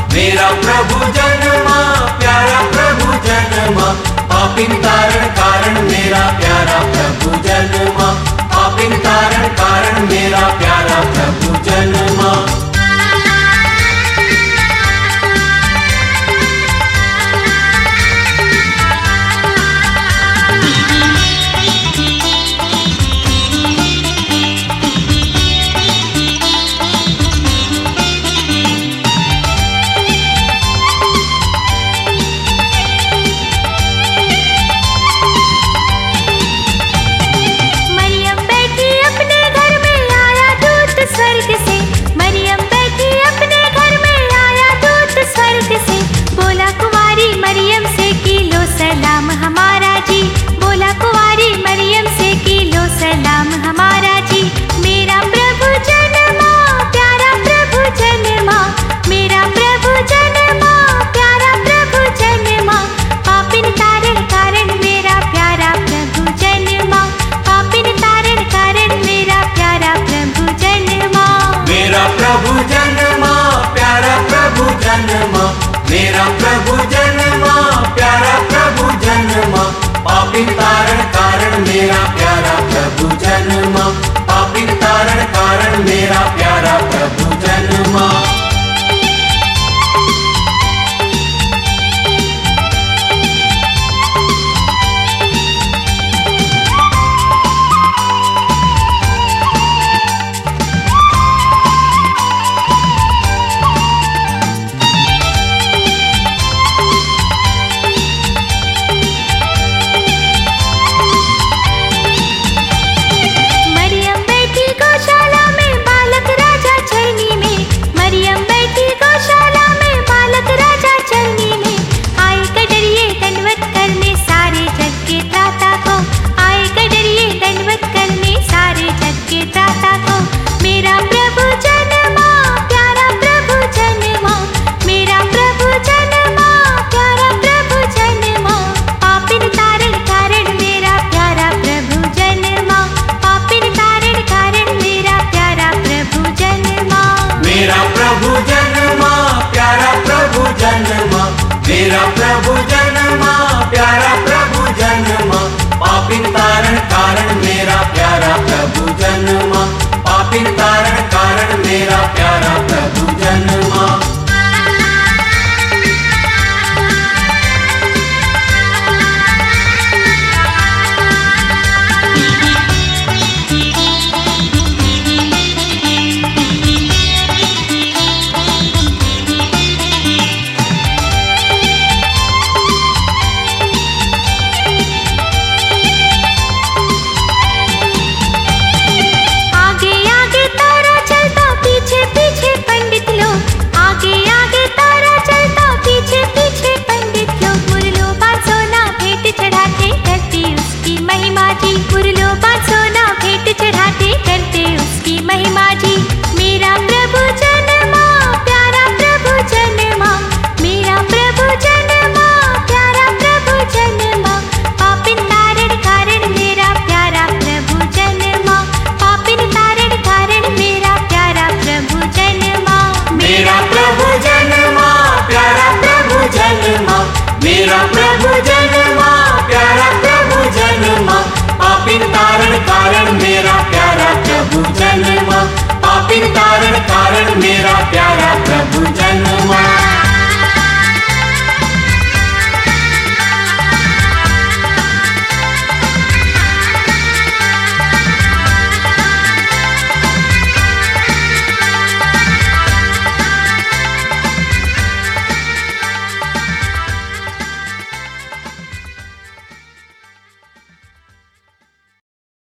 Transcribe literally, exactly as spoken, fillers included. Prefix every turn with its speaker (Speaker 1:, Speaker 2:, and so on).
Speaker 1: मेरा प्रभु जन्मा, प्यारा प्रभु जन्मा, पापिन तारण कारण मेरा प्यारा प्रभु जन्मा, पापिन तारण कारण मेरा प्यारा प्रभु जन्मा। मेरा प्रभु जन्मा, प्यारा प्रभु जन्मा, पापिन तारण कारण मेरा प्यारा प्रभु जन्मा, पापिन तारण कारण मेरा प्यारा प्रभु जन्मा। मेरा प्रभु जन्मा, प्यारा प्रभु जन्मा, पापिन तारण कारण मेरा प्यारा प्रभु जन्मा, पापिन तारण कारण मेरा प्यारा प्रभु जन्मा। मेरा प्रभु जन्मा, प्यारा प्रभु जन्मा, पापिन तारण कारण मेरा प्यारा प्रभु जन्मा, पापिन तारण कारण मेरा